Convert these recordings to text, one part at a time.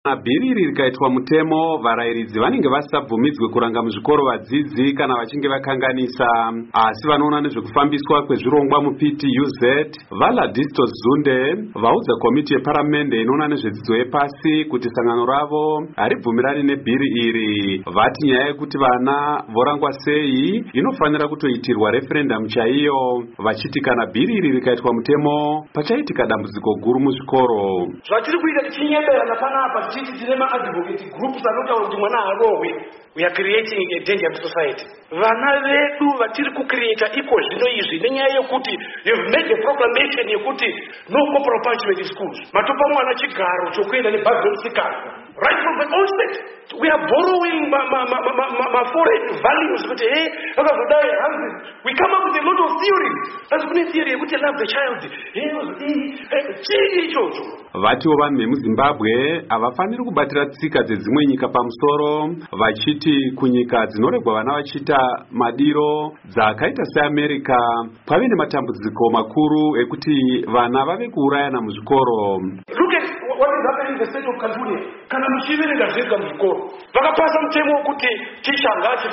Bhiri iri rikaitwa mutemo, varairidzi vanenge vasabvumidzwe kuranga muzvikoro vadzidzi kana vachinge vakanganisa. Asi vanoona nezvekufambiswa kwezvirongwa muPTUZ Valadisto Zunde vaudza komiti yeparamende inoona nezvedzidzo yepasi kuti sangano ravo haribvumirani nebhiri iri. Vati nyaya yekuti vana vorangwa sei inofanira kutoitirwa referendum chaiyo, vachiti kana bhiri iri rikaitwa mutemo pachaitika dambudziko guru muzvikoro. Zvatiri kuita tichinyemberana panapa tichiti tine advocate groups anotaura kuti mwana harohwe. We are creating a dangerous society. Vana vedu vatiri kucreata iko zvino izvi nenyaya yekuti you've made the proclamation yekuti no corporal punishment in schools. Matopa mwana chigaro chokuenda nebhazi musikana. Right from the onset, we are borrowing foreign values. We come up with a lot of theories. As a theory, we love the child. Vatiwo vanhu vemuZimbabwe havafaniri kubatira tsika dzedzimwe nyika pamusoro, vachiti kunyika dzinoregwa vana vachiita madiro dzakaita seAmerica pave nematambudziko makuru ekuti vana vave kuurayana muzvikoro. Look at what is happening in the state of California. Kana muchiverenga zvega muzvikoro vakapasa mutemo wekuti ticha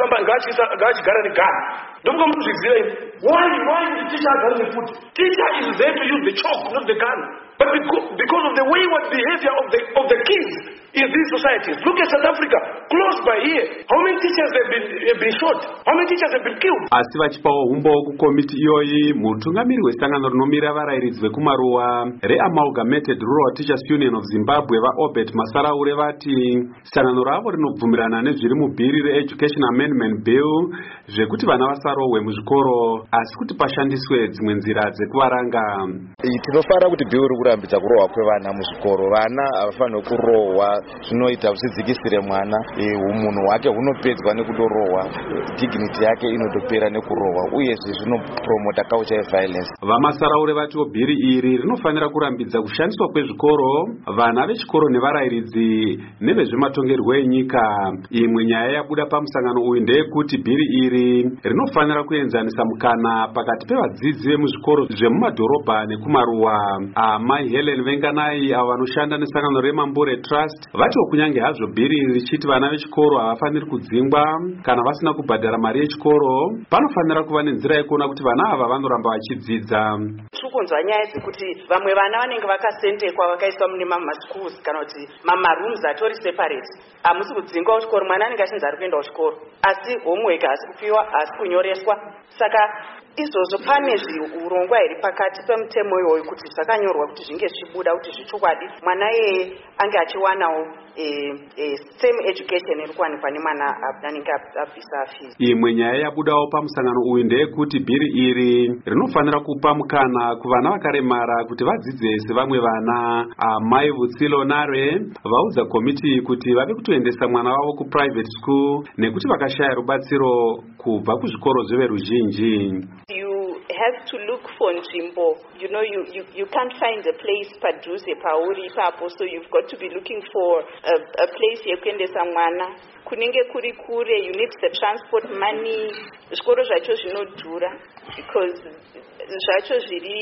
ngachigara negana. Ndomuka munozviziva imi. Why would teacher agare nefuti? Teacher is there to use the chalk, not the gun. But because of the wayward behavior of the kids in these societies. Look at South Africa, close by here. How many teachers have been shot? How many teachers have been killed? Asi vachipawo humbo kukomiti iyoyi, mutungamiri wesangano rinomira varairidzi vekumaruwa reAmalgamated Rural Teachers Union of Zimbabwe vaObert Masaraure vati sangano ravo rinobvumirana nezviri mubhiri reEducation Amendment Bill zvekuti vana vasarohwe muzvikoro asi kuti pashandiswe dzimwe nzira dzekuvaranga. Tinofara kuti bill rikurambidza kurohwa kwevana muzvikoro. Vana havafaniri kurohwa, zvinoita zvidzikisire mwana, umunhu hwake hunopedzwa nekudorohwa, dignity yake inotopera nekurohwa, uye zvinopromota culture yeviolence. Vamasaraure vatiwo bhiri iri rinofanira kurambidza kushandiswa kwezvikoro, vana vechikoro nevarairidzi nevezvematongerwo enyika. Imwe nyaya yabuda pamusangano uyu ndeyekuti bhiri iri rinofanira kuenzanisa mukana pakati pevadzidzi vemuzvikoro zvemumadhorobha nekumaruwa. Mai Helen Venganai avo vanoshanda nesangano reMambure Trust vatiwo kunyange hazvo bhiri iri richiti vana vechikoro havafaniri kudzingwa kana vasina kubhadhara mari yechikoro, panofanira kuva nenzira yekuona kuti vana ava vanoramba vachidzidza. Tirikunzwa nyaya dzekuti vamwe vana vanenge vakasendekwa vakaiswa mune schools kana kuti rooms atori separate. Hamusi kudzingwa kuchikoro, mwana anenge achinzi ari kuenda kuchikoro asi homework haasi kupiwa, haasi kunyoreswa. Saka izvozvo pane zviurongwa iri pakati pemutemo iyoyo kuti zvakanyorwa kuti zvinge zvichibuda kuti zvichokwadi mwana yeye ange achiwanawo same education iri kuwanikwa nemwana anenge abvisa fees. Imwe nyaya yabudawo pamusangano uyu ndeyekuti bhiri iri rinofanira kupa mukana kuvana vakaremara kuti vadzidze sevamwe vana. Mai Vutsilo Nare vaudza komiti kuti vave kutoendesa mwana wavo kuprivate school nekuti vakashaya rubatsiro kubva kuzvikoro zveveruzhinji. You have to look for nzvimbo. You can't find a place padhuze pauri ipapo, so you've got to be looking for a place yekuendesa mwana. Kunenge kuri kure, you need the transport money. Zvikoro zvacho zvinodhura because zvacho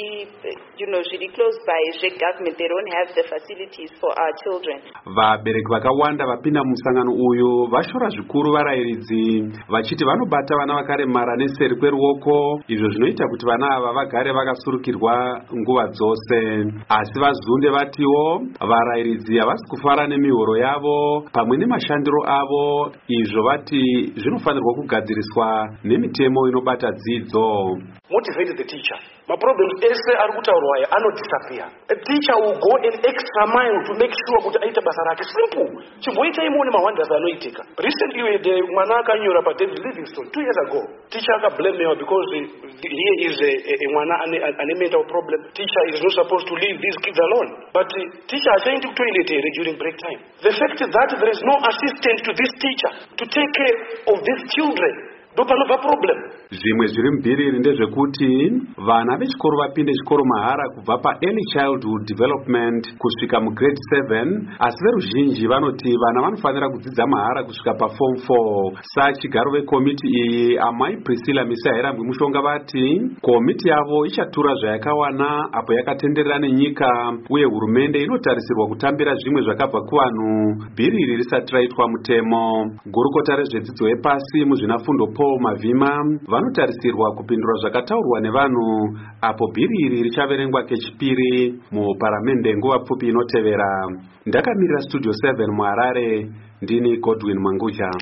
zviri close by government, they don't have the facilities for our children. Vabereki vakawanda vapinda musangano uyu vashora zvikuru varairidzi vachiti vanobata vana vakaremara neseri kweruoko, izvo zvinoita kuti vana ava vagare vakasurukirwa nguva dzose. Asi vaZunde vatiwo varairidzi havasi kufara nemihoro yavo pamwe nemashandiro avo, izvo vati zvinofanirwa kugadziriswa nemitemo inobata dzidzo. Motivate the teacher. My problem is disappear. A teacher will go an extra mile to make sure that aita basa rake. Simple. Chimboita imone mawanda zanoitika. Recently the mwanaka nyora pa David Livingstone 2 years ago. Teacher aka blame me because here is a mwana an mental problem. Teacher is not supposed to leave these kids alone. But teacher is going to toilet during break time. The fact is that there is no assistant to this teacher to take care of these children. ndopanobva problem. Zvimwe zviri mubhiri iri ndezvekuti vana vechikoro vapinde chikoro mahara kubva paearly childhood development kusvika mugrade 7, asi veruzhinji vanoti vana vanofanira kudzidza mahara kusvika paform 4. Sachigaro vekomiti iyi amai Priscilla Misahirambwi Mushonga vati komiti yavo ichatura zvayakawana apo yakatenderera nenyika uye hurumende inotarisirwa kutambira zvimwe zvakabva kuvanhu bhiri iri risati raitwa mutemo. Gurukota rezvedzidzo yepasi muzvinafundo Paul Mavhima vanotarisirwa kupindura zvakataurwa nevanhu apo bhiri iri richaverengwa kechipiri muparamende nguva pfupi inotevera. Ndakamirira Studio 7 muHarare, ndini Godwin Manguja.